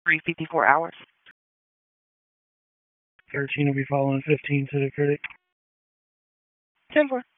3:54 hours. 13 will be following 15 to the critic. 10-4.